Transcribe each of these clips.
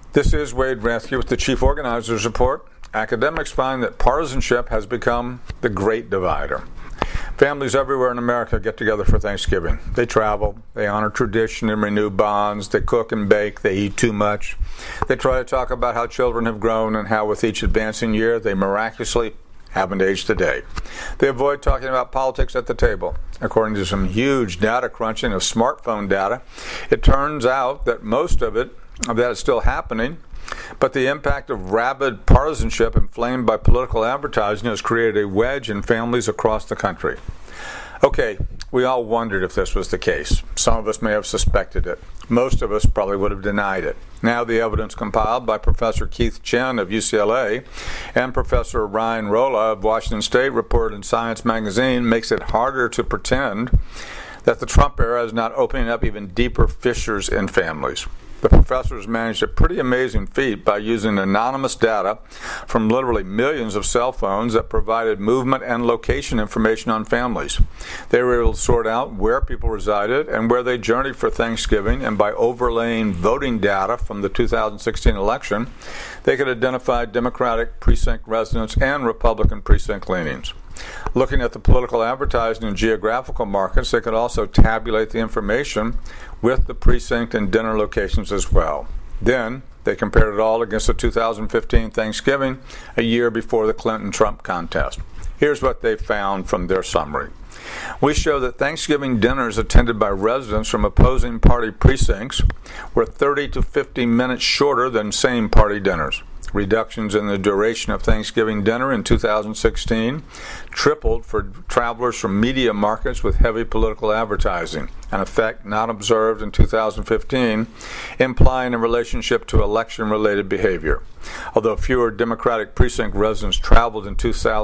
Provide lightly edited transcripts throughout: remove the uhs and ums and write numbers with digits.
This is Wade Rathke with the Chief Organizers Report. Academics find that partisanship has become the great divider. Families everywhere in America get together for Thanksgiving. They travel, they honor tradition and renew bonds, they cook and bake, they eat too much. They try to talk about how children have grown and how with each advancing year they miraculously haven't aged a day. They avoid talking about politics at the table. According to some huge data crunching of smartphone data, it turns out that most of that is still happening, but the impact of rabid partisanship inflamed by political advertising has created a wedge in families across the country. Okay, we all wondered if this was the case. Some of us may have suspected it. Most of us probably would have denied it. Now the evidence compiled by Professor Keith Chen of UCLA and Professor Ryan Rolla of Washington State, reported in Science magazine, makes it harder to pretend that the Trump era is not opening up even deeper fissures in families. The professors managed a pretty amazing feat by using anonymous data from literally millions of cell phones that provided movement and location information on families. They were able to sort out where people resided and where they journeyed for Thanksgiving, and by overlaying voting data from the 2016 election, they could identify Democratic precinct residents and Republican precinct leanings. Looking at the political advertising and geographical markets, they could also tabulate the information with the precinct and dinner locations as well. Then they compared it all against the 2015 Thanksgiving, a year before the Clinton-Trump contest. Here's what they found from their summary. We show that Thanksgiving dinners attended by residents from opposing party precincts were 30 to 50 minutes shorter than same party dinners. Reductions in the duration of Thanksgiving dinner in 2016 tripled for travelers from media markets with heavy political advertising, an effect not observed in 2015, implying a relationship to election-related behavior. Although fewer Democratic precinct residents traveled in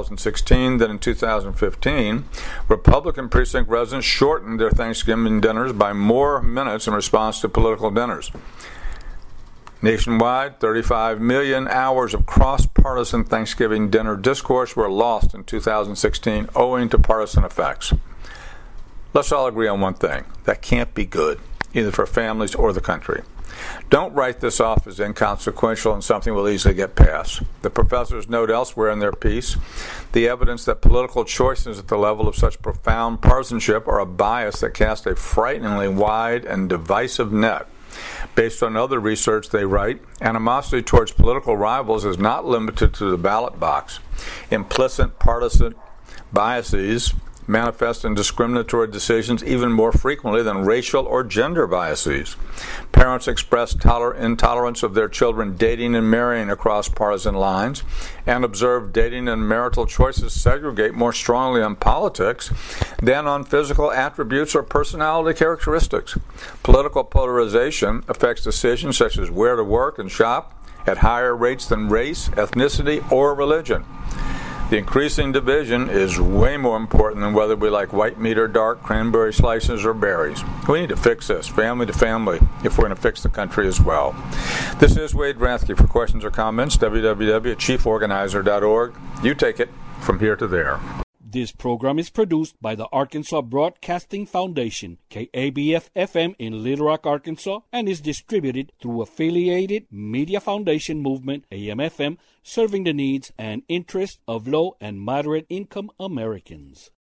2016 than in 2015, Republican precinct residents shortened their Thanksgiving dinners by more minutes in response to political dinners. Nationwide, 35 million hours of cross-partisan Thanksgiving dinner discourse were lost in 2016 owing to partisan effects. Let's all agree on one thing. That can't be good, either for families or the country. Don't write this off as inconsequential and something we'll easily get past. The professors note elsewhere in their piece the evidence that political choices at the level of such profound partisanship are a bias that casts a frighteningly wide and divisive net. Based on other research, they write, animosity towards political rivals is not limited to the ballot box. Implicit partisan biases manifest in discriminatory decisions even more frequently than racial or gender biases. Parents express intolerance of their children dating and marrying across partisan lines, and observe dating and marital choices segregate more strongly on politics than on physical attributes or personality characteristics. Political polarization affects decisions such as where to work and shop at higher rates than race, ethnicity, or religion. The increasing division is way more important than whether we like white meat or dark, cranberry slices or berries. We need to fix this, family to family, if we're going to fix the country as well. This is Wade Rathke. For questions or comments, www.chieforganizer.org. You take it from here to there. This program is produced by the Arkansas Broadcasting Foundation, KABF-FM in Little Rock, Arkansas, and is distributed through Affiliated Media Foundation Movement, AM-FM, serving the needs and interests of low and moderate income Americans.